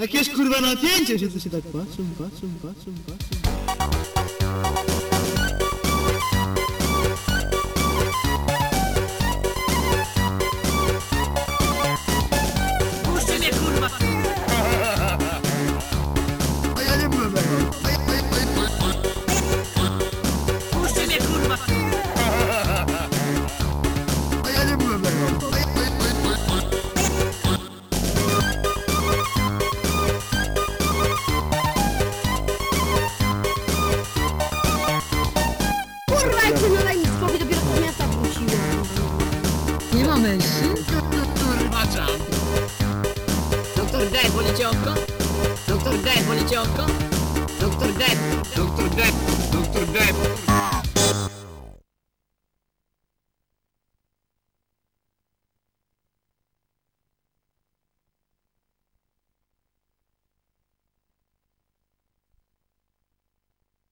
Jakieś kurwa napięcie się tu się tak patrzą. Puszczaj mnie, kurwa! A ja nie byłem Puszczaj mnie, kurwa! A ja nie byłem Kurwa, jak się na lajnictwowi dopiero z miasta wróciłem. Nie ma mężczyzn? Kurwa, czam! Doktor D, boli cię oko? Doktor D, boli cię oko? Doktor D, Doktor D, Doktor D.